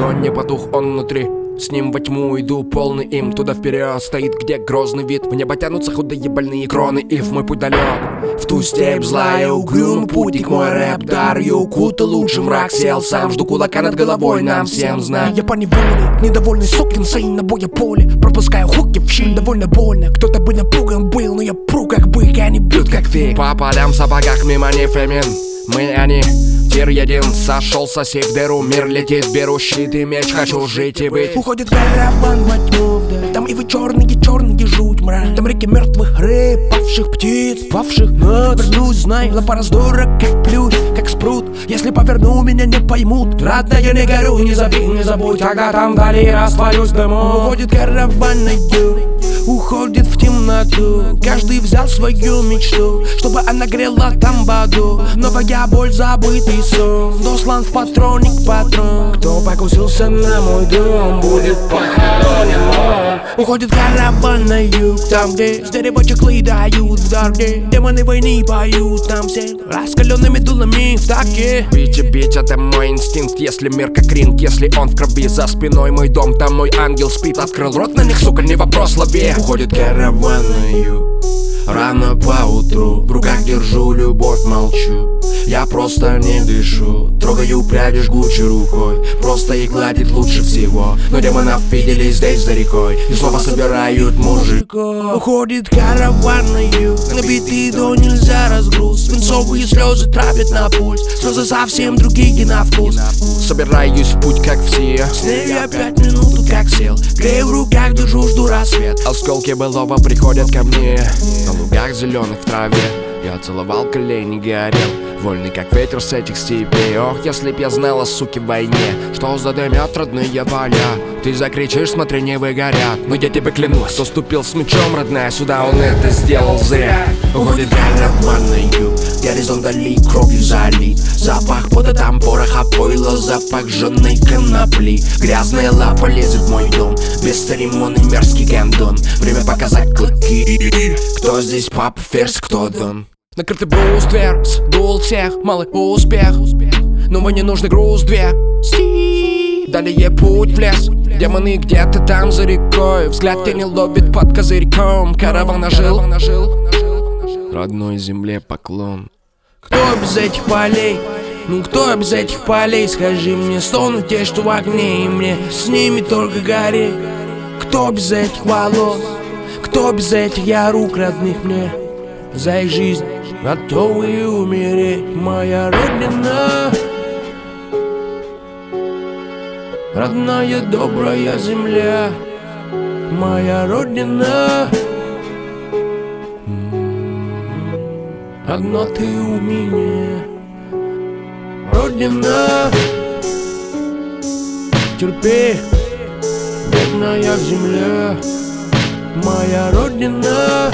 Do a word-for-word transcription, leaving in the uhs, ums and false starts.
огонь не потух, он внутри. С ним во тьму иду, полный им. Туда вперед стоит, где грозный вид. В небо тянутся худые больные кроны, и в мой путь далек. В ту степь злая, угрюмый путник, мой рэп дар. Я укутал лучше мрак, сел сам. Жду кулака над головой, нам всем знать. Я по неволе, недовольный сукин сын на боя поле. Пропускаю хуки в щель, довольно больно. Кто-то бы напуган был, но я пру как бык, они бьют как фиг. По полям в сапогах мимо не фемин. Мы они, тир един, сошел сосед в дыру. Мир летит, беру щит и меч, хочу жить и быть. Уходит караван во тьму вдаль. Там и вы черные, черные, жуть мрак. Там реки мертвых рыб, павших птиц, павших над. Вернусь, знай, лапа раздора, как плющ, как спрут. Если поверну, меня не поймут. Родная, не горю, не забей, не забудь. Ага, там вдали растворюсь дымом. Уходит караван на юг, уходит в темноту. Каждый взял свою мечту, чтобы она грела там в аду. Новая боль, забытый сон, дослан в патроник патрон. Кто покусился на мой дом, будет похоронен он. Уходит караван на юг, там где с дерева чехлы дают в дороге. Демоны войны поют там все раскаленными дулами в таке. Бить и бить, это мой инстинкт. Если мир как ринг, если он в крови. За спиной мой дом, там мой ангел спит. Открыл рот на них, сука, не вопрос, лови. Уходит караван на юг, рано поутру. В руках держу любовь, молчу. Я просто не дышу. Трогаю пряди жгучей рукой. Просто их гладит лучше всего. Но демонов видели здесь за рекой, и снова собирают мужиков. Уходит караван на юг, набитый до нельзя разгруз. Свинцовые слезы травят на пульс, слезы совсем другие на вкус. Собираюсь в путь, как все. С ней я пять минут тут как сел. Грею в руках, держу, жду рассвет. Осколки былого приходят ко мне. На лугах зеленых в траве я целовал колени, горел. Вольный как ветер с этих степей. Ох, если б я знала, суки, в войне, что задымят родные поля. Ты закричишь, смотри, не выгорят. Но я тебе клянусь, кто ступил с мечом, родная, сюда, он это сделал зря. Уходит караван на юг, горизонт вдали кровью залит. Запах пота, там пороха, пойла, запах жженой конопли. Грязная лапа лезет в мой дом, без церемоний мерзкий гандон. Время показать клыки. Кто здесь папа Ферзь, кто Дон? Накрытый бруствер, сдул всех, малый успех. Но мне нужный груз две. Далее путь в лес. Демоны где-то там за рекой. Взгляд тени ловит под козырьком. Караван ожил, родной земле поклон. Кто без этих полей? Ну кто без этих полей? Скажи мне, стонут те, что в огне, и мне с ними только гореть. Кто без этих волос? Кто без этих я рук родных мне? За их жизнь готовы умереть. Моя родина, родная добрая земля. Моя родина, одна ты у меня. Родина, терпи, бедная земля. Моя родина,